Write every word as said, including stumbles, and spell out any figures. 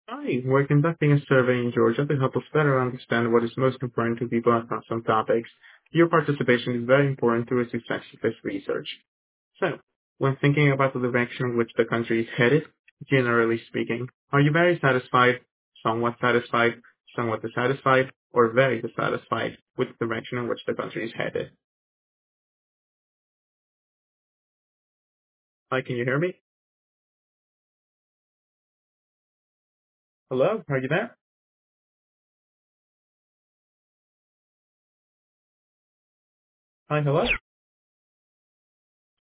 Hi, we're conducting a survey in Georgia to help us better understand what is most important to people across some topics. Your participation is very important to a success of this research. So, when thinking about the direction in which the country is headed, generally speaking, are you very satisfied, somewhat satisfied, somewhat dissatisfied, or very dissatisfied with the direction in which the country is headed? Hi, can you hear me? Hello, are you there? Hi, hello?